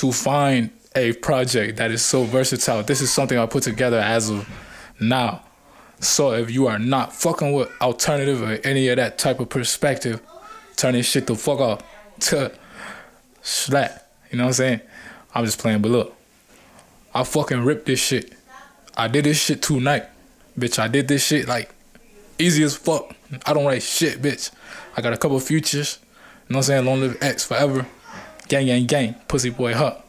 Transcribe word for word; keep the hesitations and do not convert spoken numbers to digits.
to find a project that is so versatile. This is something I put together as of now. So if you are not fucking with alternative or any of that type of perspective, turn this shit the fuck off to slap. You know what I'm saying? I'm just playing, but look, I fucking ripped this shit. I did this shit tonight. Bitch, I did this shit like easy as fuck. I don't write shit, bitch. I got a couple futures. You know what I'm saying? Long live X forever. Gang, gang, gang. Pussy boy, huh?